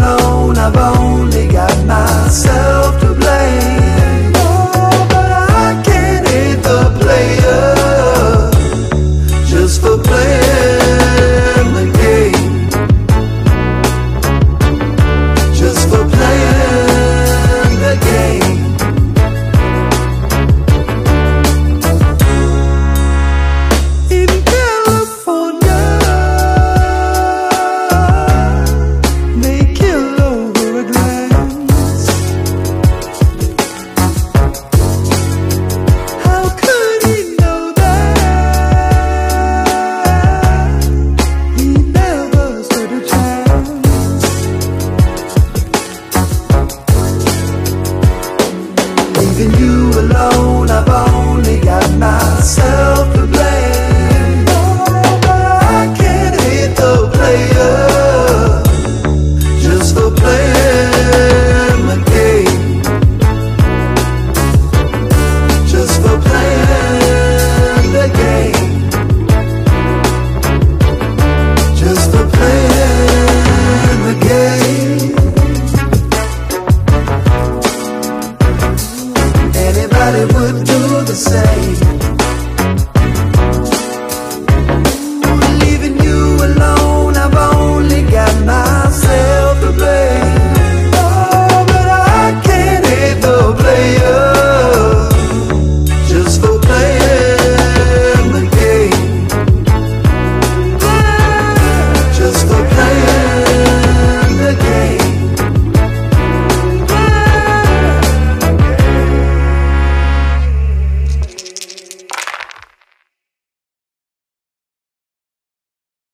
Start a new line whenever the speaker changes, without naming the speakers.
alone, I've only got myself to blame. Oh, but I can't hate the player just for playing the game. Just for playing the game. In California, they kill over a glance. How could he know that? He never stood a chance. Leaving you alone, I've only got myself to blame. Oh, but I can't hate the player just for playing